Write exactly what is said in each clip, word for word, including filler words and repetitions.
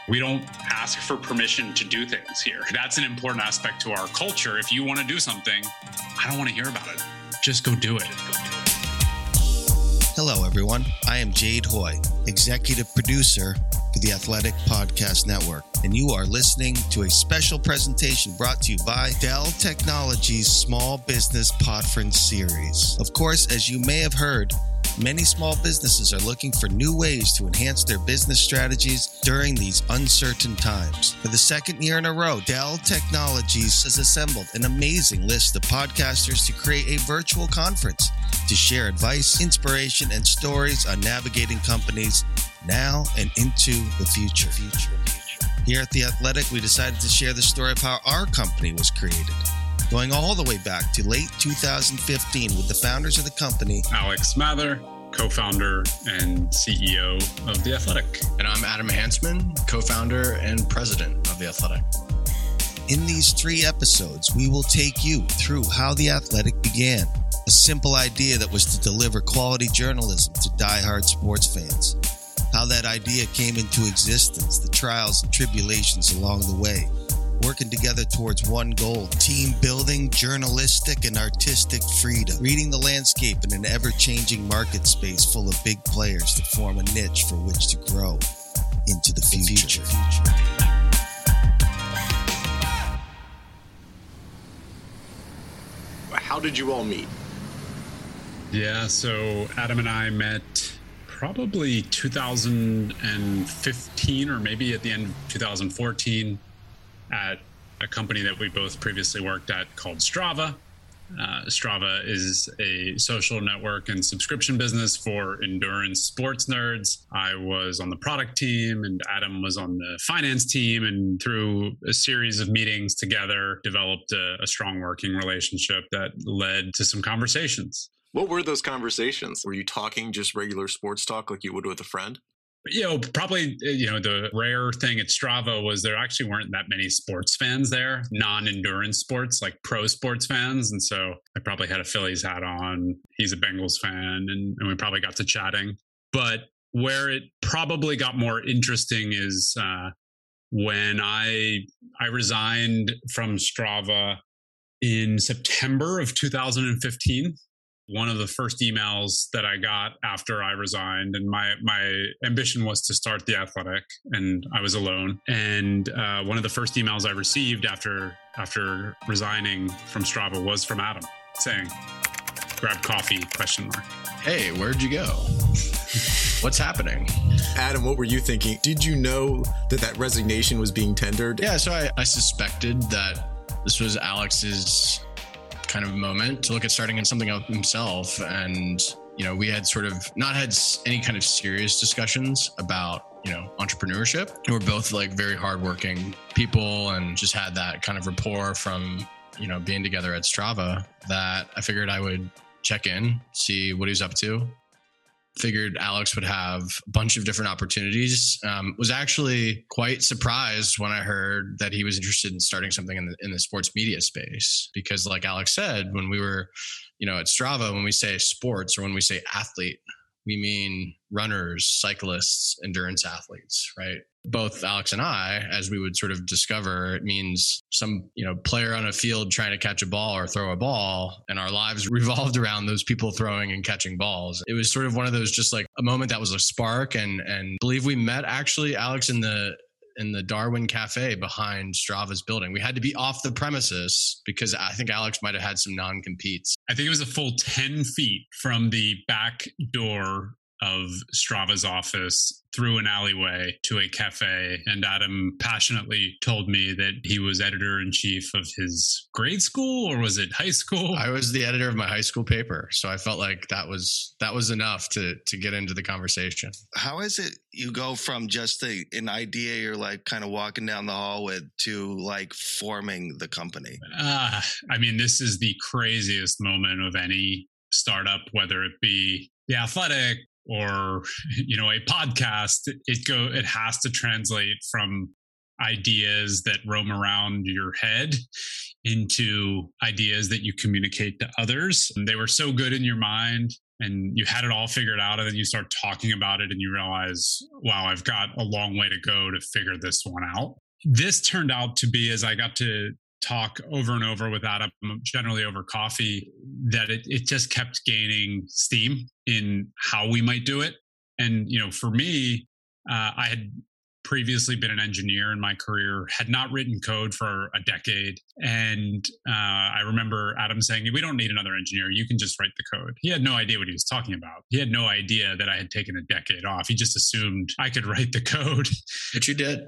We don't ask for permission to do things here. That's an important aspect to our culture. If you want to do something, I don't want to hear about it. Just go do it. Hello, everyone. I am Jade Hoy, Executive Producer for the Athletic Podcast Network, and you are listening to a special presentation brought to you by Dell Technologies Small Business Podference Series. Of course, as you may have heard, many small businesses are looking for new ways to enhance their business strategies during these uncertain times. For the second year in a row, Dell Technologies has assembled an amazing list of podcasters to create a virtual conference to share advice, inspiration, and stories on navigating companies now and into the future. Here at The Athletic, we decided to share the story of how our company was created, going all the way back to late two thousand fifteen with the founders of the company, Alex Mather, co-founder and C E O of The Athletic. And I'm Adam Hansman, co-founder and president of The Athletic. In these three episodes, we will take you through how The Athletic began, a simple idea that was to deliver quality journalism to diehard sports fans, how that idea came into existence, the trials and tribulations along the way, working together towards one goal, team building, journalistic and artistic freedom, reading the landscape in an ever-changing market space full of big players to form a niche for which to grow into the future. How did you all meet? Yeah, so Adam and I met probably two thousand fifteen or maybe at the end of two thousand fourteen at a company that we both previously worked at called Strava. Uh, Strava is a social network and subscription business for endurance sports nerds. I was on the product team and Adam was on the finance team, and through a series of meetings together, developed a, a strong working relationship that led to some conversations. What were those conversations? Were you talking just regular sports talk like you would with a friend? You know, probably, you know, the rare thing at Strava was there actually weren't that many sports fans there, non-endurance sports, like pro sports fans. And so I probably had a Phillies hat on. He's a Bengals fan, and, and we probably got to chatting. But where it probably got more interesting is uh, when I I resigned from Strava in September of two thousand fifteen. One of the first emails that I got after I resigned, and my my ambition was to start The Athletic, and I was alone. And uh, one of the first emails I received after after resigning from Strava was from Adam saying, "Grab coffee?" Question mark. Hey, where'd you go? What's happening? Adam, what were you thinking? Did you know that that resignation was being tendered? Yeah, so I, I suspected that this was Alex's kind of moment to look at starting in something else himself. And, you know, we had sort of not had any kind of serious discussions about, you know, entrepreneurship. We're both like very hardworking people and just had that kind of rapport from, you know, being together at Strava that I figured I would check in, see what he's up to. Figured Alex would have a bunch of different opportunities. Um, was actually quite surprised when I heard that he was interested in starting something in the in the sports media space. Because like Alex said, when we were, you know, at Strava, when we say sports or when we say athlete, we mean runners, cyclists, endurance athletes, right? Both Alex and I, as we would sort of discover, it means some, you know, player on a field trying to catch a ball or throw a ball, and our lives revolved around those people throwing and catching balls. It was sort of one of those, just like a moment that was a spark, and and I believe we met actually Alex in the in the Darwin Cafe behind Strava's building. We had to be off the premises because I think Alex might have had some non-competes. I think it was a full ten feet from the back door of Strava's office through an alleyway to a cafe. And Adam passionately told me that he was editor-in-chief of his grade school, or was it high school? I was the editor of my high school paper. So I felt like that was that was enough to to get into the conversation. How is it you go from just a, an idea you're like kind of walking down the hall with to like forming the company? Uh, I mean, this is the craziest moment of any startup, whether it be The Athletic or, you know, a podcast. It go it has to translate from ideas that roam around your head into ideas that you communicate to others. And they were so good in your mind and you had it all figured out, and then you start talking about it and you realize, wow, I've got a long way to go to figure this one out. This turned out to be, as I got to talk over and over with Adam, generally over coffee, that it, it just kept gaining steam in how we might do it. And, you know, for me, uh, I had previously been an engineer in my career, had not written code for a decade. And uh, I remember Adam saying, we don't need another engineer. You can just write the code. He had no idea what he was talking about. He had no idea that I had taken a decade off. He just assumed I could write the code. But you did.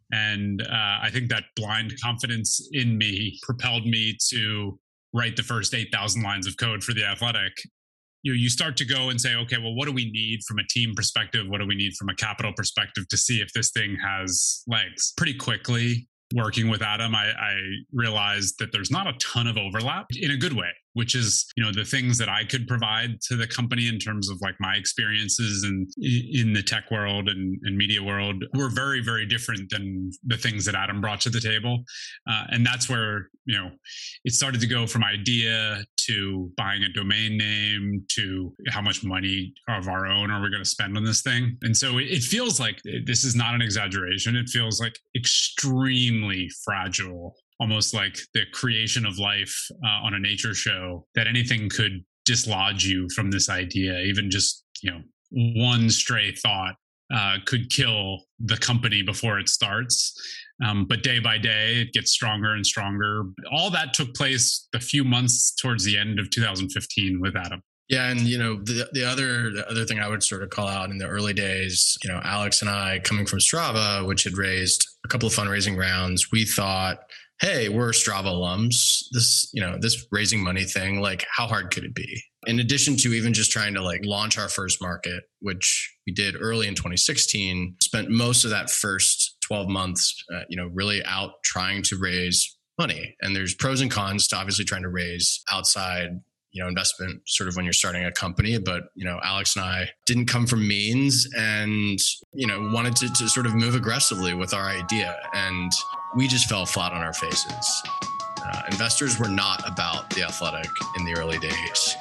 And uh, I think that blind confidence in me propelled me to write the first eight thousand lines of code for The Athletic. You, you start to go and say, okay, well, what do we need from a team perspective? What do we need from a capital perspective to see if this thing has legs? Pretty quickly, working with Adam, I, I realized that there's not a ton of overlap in a good way, which is, you know, the things that I could provide to the company in terms of like my experiences and in the tech world and, and media world were very, very different than the things that Adam brought to the table. Uh, and that's where, you know, it started to go from idea to buying a domain name to how much money of our own are we going to spend on this thing. And so it, it feels like, this is not an exaggeration, it feels like extremely fragile, almost like the creation of life uh, on a nature show, that anything could dislodge you from this idea. Even just, you know, one stray thought uh, could kill the company before it starts. Um, but day by day, it gets stronger and stronger. All that took place a few months towards the end of two thousand fifteen with Adam. Yeah, and you know the the other the other thing I would sort of call out in the early days, you know, Alex and I, coming from Strava, which had raised a couple of fundraising rounds, we thought, hey, we're Strava alums. This, you know, this raising money thing, like, how hard could it be? In addition to even just trying to like launch our first market, which we did early in twenty sixteen, spent most of that first twelve months, uh, you know, really out trying to raise money. And there's pros and cons to obviously trying to raise outside, you know, investment sort of when you're starting a company. But, you know, Alex and I didn't come from means and, you know, wanted to, to sort of move aggressively with our idea. And we just fell flat on our faces. Uh, investors were not about The Athletic in the early days.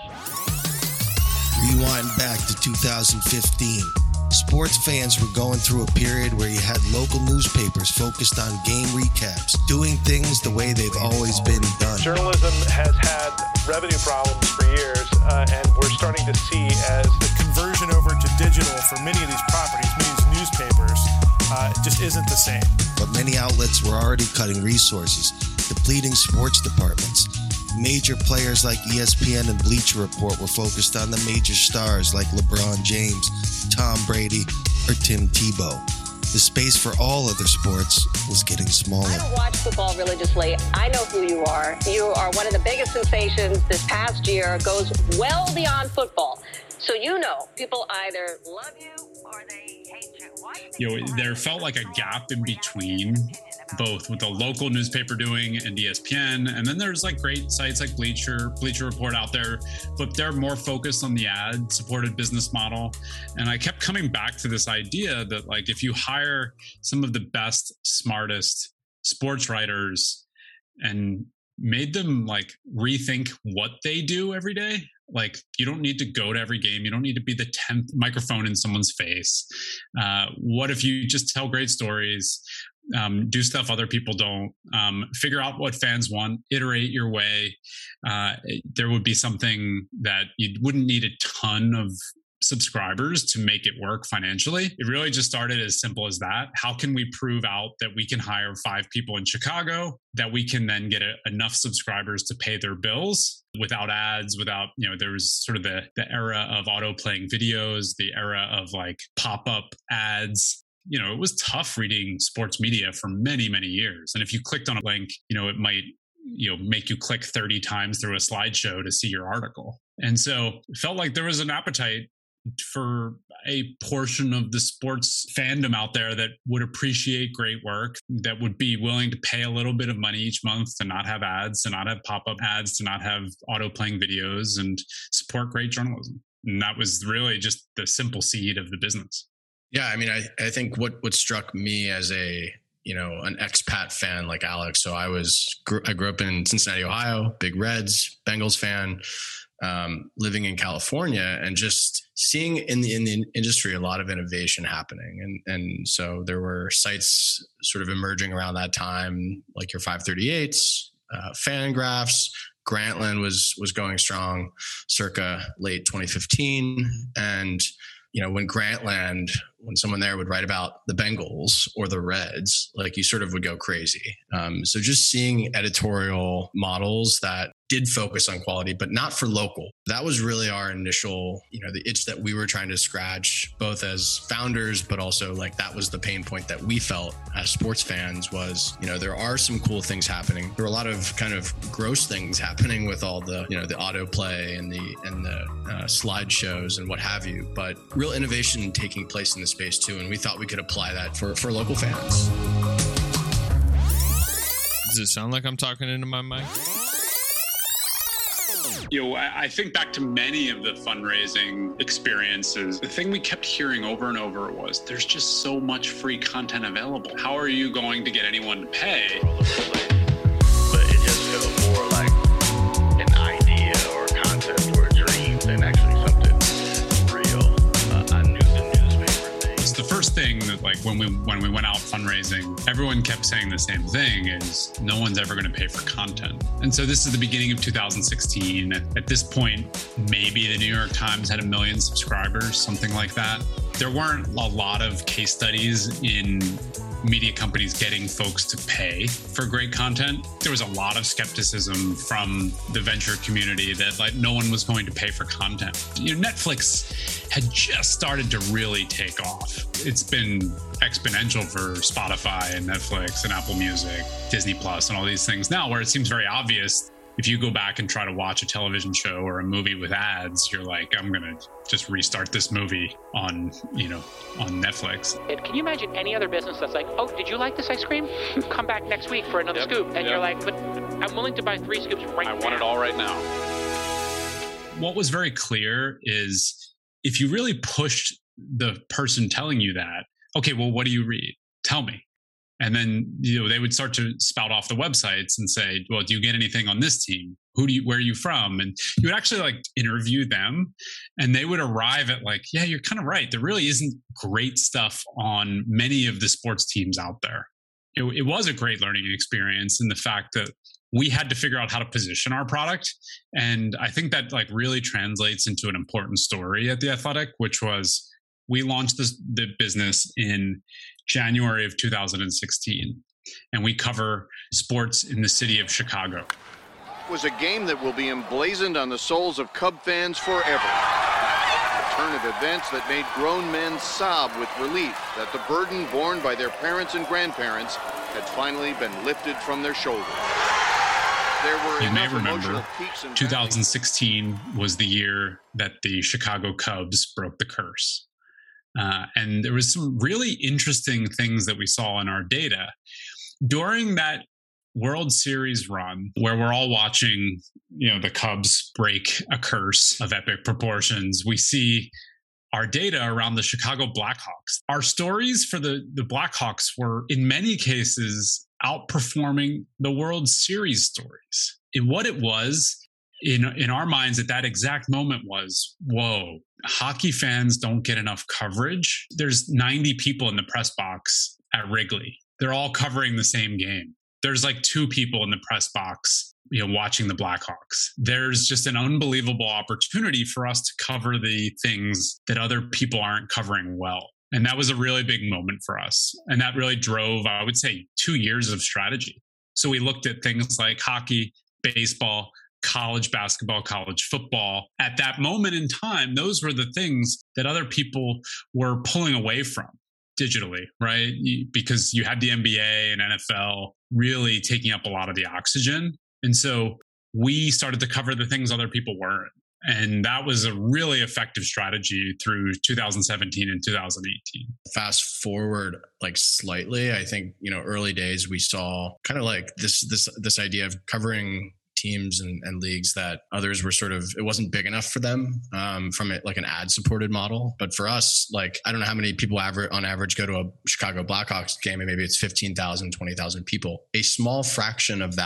Rewind back to two thousand fifteen. Sports fans were going through a period where you had local newspapers focused on game recaps, doing things the way they've always been done. Journalism has had revenue problems for years, uh, and we're starting to see as the conversion over to digital for many of these properties, many of these newspapers, uh, just isn't the same. But many outlets were already cutting resources, depleting sports departments. Major players like E S P N and Bleacher Report were focused on the major stars like LeBron James, Tom Brady, or Tim Tebow. The space for all other sports was getting smaller. I don't watch football religiously. I know who you are. You are one of the biggest sensations this past year, goes well beyond football. So you know, people either love you or they hate you. Why do you You know, there felt like a gap in between, both with the local newspaper doing and E S P N, and then there's like great sites like Bleacher, Bleacher Report out there, but they're more focused on the ad-supported business model. And I kept coming back to this idea that, like, if you hire some of the best, smartest sports writers and made them like rethink what they do every day. Like, you don't need to go to every game. You don't need to be the tenth microphone in someone's face. Uh, what if you just tell great stories, um, do stuff other people don't, um, figure out what fans want, iterate your way. Uh, there would be something that you wouldn't need a ton of subscribers to make it work financially. It really just started as simple as that. How can we prove out that we can hire five people in Chicago, that we can then get a, enough subscribers to pay their bills without ads, without, you know, there was sort of the, the era of auto playing videos, the era of like pop-up ads. You know, it was tough reading sports media for many, many years. And if you clicked on a link, you know, it might, you know, make you click thirty times through a slideshow to see your article. And so it felt like there was an appetite for a portion of the sports fandom out there that would appreciate great work, that would be willing to pay a little bit of money each month to not have ads, to not have pop-up ads, to not have auto-playing videos, and support great journalism. And that was really just the simple seed of the business. Yeah, I mean, I, I think what, what struck me as a, you know, an expat fan like Alex. So I was, I grew up in Cincinnati, Ohio, big Reds, Bengals fan. um, living in California and just seeing in the in the industry a lot of innovation happening. And and so there were sites sort of emerging around that time, like your five thirty-eights, uh, Fangraphs. Grantland was was going strong circa late twenty fifteen. And, you know, when Grantland, when someone there would write about the Bengals or the Reds, like you sort of would go crazy. Um, so just seeing editorial models that did focus on quality, but not for local. That was really our initial, you know, the itch that we were trying to scratch, both as founders, but also like that was the pain point that we felt as sports fans was, you know, there are some cool things happening. There were a lot of kind of gross things happening with all the, you know, the autoplay and the, and the uh, slideshows and what have you, but real innovation taking place in the space too. And we thought we could apply that for, for local fans. Does it sound like I'm talking into my mic? You know, I think back to many of the fundraising experiences. The thing we kept hearing over and over was there's just so much free content available. How are you going to get anyone to pay? But it just feels more like an idea or a concept or a dream than actually something real. Uh, I knew the newspaper thing. It's the first thing that, like, when we when we went out fundraising, everyone kept saying the same thing: is no one's ever going to pay for content. And so this is the beginning of two thousand sixteen. At, at this point, maybe the New York Times had a million subscribers, something like that. There weren't a lot of case studies in media companies getting folks to pay for great content. There was a lot of skepticism from the venture community that like no one was going to pay for content. You know, Netflix had just started to really take off. It's been exponential for Spotify and Netflix and Apple Music, Disney Plus, and all these things now, where it seems very obvious. If you go back and try to watch a television show or a movie with ads, you're like, I'm going to just restart this movie on, you know, on Netflix. Can you imagine any other business that's like, oh, did you like this ice cream? Come back next week for another yep, scoop. And yep. you're like, but I'm willing to buy three scoops right now. I want it all right now. What was very clear is if you really pushed the person telling you that, okay, well, what do you read? Tell me. And then, you know, they would start to spout off the websites and say, well, do you get anything on this team? Who do you, where are you from? And you would actually like interview them and they would arrive at like, yeah, you're kind of right. There really isn't great stuff on many of the sports teams out there. It, it was a great learning experience in the fact that we had to figure out how to position our product. And I think that like really translates into an important story at The Athletic, which was we launched this, the business in January of two thousand sixteen, and we cover sports in the city of Chicago. It was a game that will be emblazoned on the souls of Cub fans forever. A turn of events that made grown men sob with relief that the burden borne by their parents and grandparents had finally been lifted from their shoulders. There were you may remember two thousand sixteen was the year that the Chicago Cubs broke the curse. Uh, and there was some really interesting things that we saw in our data during that World Series run where we're all watching, you know, the Cubs break a curse of epic proportions. We see our data around the Chicago Blackhawks. Our stories for the, the Blackhawks were in many cases outperforming the World Series stories. And what it was in, in our minds at that exact moment was, whoa, hockey fans don't get enough coverage. There's ninety people in the press box at Wrigley. They're all covering the same game. There's like two people in the press box, you know, watching the Blackhawks. There's just an unbelievable opportunity for us to cover the things that other people aren't covering well. And that was a really big moment for us. And that really drove, I would say, two years of strategy. So we looked at things like hockey, baseball, college basketball, college football. At that moment in time, those were the things that other people were pulling away from digitally, right? Because you had the N B A and N F L really taking up a lot of the oxygen. And so we started to cover the things other people weren't. And that was a really effective strategy through two thousand seventeen and two thousand eighteen. Fast forward like slightly, I think, you know, early days, we saw kind of like this, this, this idea of covering teams and, and leagues that others were sort of, it wasn't big enough for them um, from it, like an ad supported model. But for us, like, I don't know how many people average, on average go to a Chicago Blackhawks game and maybe it's fifteen thousand, twenty thousand people. A small fraction of that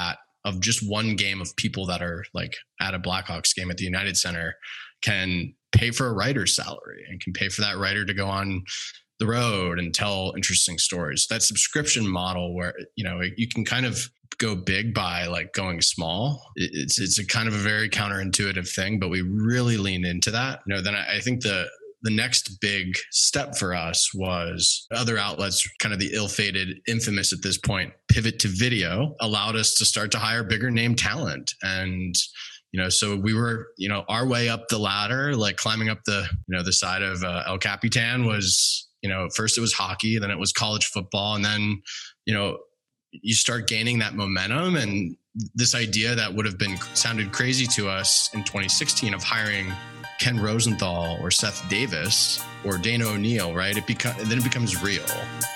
of just one game of people that are like at a Blackhawks game at the United Center can pay for a writer's salary and can pay for that writer to go on the road and tell interesting stories. That subscription model where, you know, you can kind of go big by like going small. It's, it's a kind of a very counterintuitive thing, but we really leaned into that. You know, then I, I think the, the next big step for us was other outlets, kind of the ill-fated, infamous at this point, pivot to video, allowed us to start to hire bigger name talent. And, you know, so we were, you know, our way up the ladder, like climbing up the, you know, the side of uh, El Capitan was, you know, first it was hockey, then it was college football. And then, you know, you start gaining that momentum, and this idea that would have been sounded crazy to us in twenty sixteen of hiring Ken Rosenthal or Seth Davis or Dana O'Neill, right? It becomes, then it becomes real.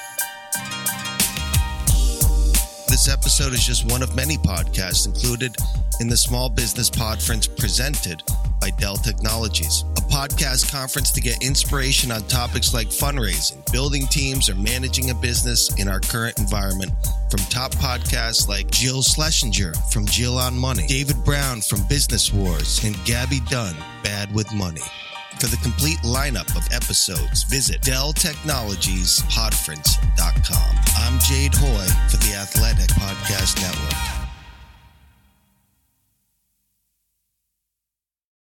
This episode is just one of many podcasts included in the Small Business Podference presented by Dell Technologies, a podcast conference to get inspiration on topics like fundraising, building teams, or managing a business in our current environment from top podcasts like Jill Schlesinger from Jill on Money, David Brown from Business Wars, and Gabby Dunn, Bad with Money. For the complete lineup of episodes, visit Dell Technologies Podference dot com. I'm Jade Hoy for The Athletic